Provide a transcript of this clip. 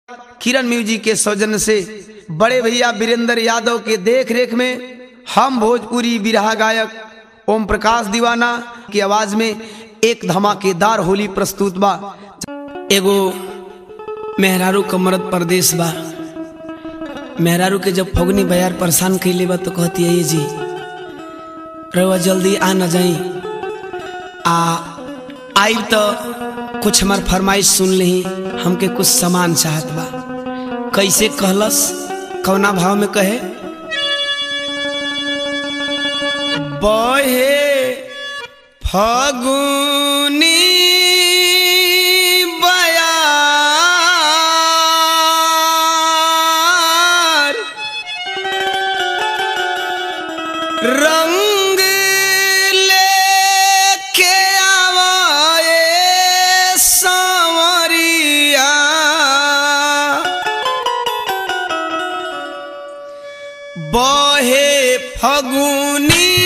किरण music के सौजन्य से बड़े भैया वीरेंद्र यादव के देख रेख में हम भोजपुरी बिरहा गायक ओम प्रकाश दीवाना की आवाज में एक धमाकेदार होली प्रस्तुत बा। एगो मेहरारू का मर्द परदेश बा। मेहरारू के जब फगुनी बयार परेशान कैले बा तो कहती है ये जी रवा जल्दी आ न जाई आई तो कुछ हमार फरमाइश सुन ली, हमके कुछ सामान चाहत बा। कैसे कहलस, कौना भाव में कहे? बहे फगुनी बयार रंग लेके आवाए सांवरिया, बहे फगुनी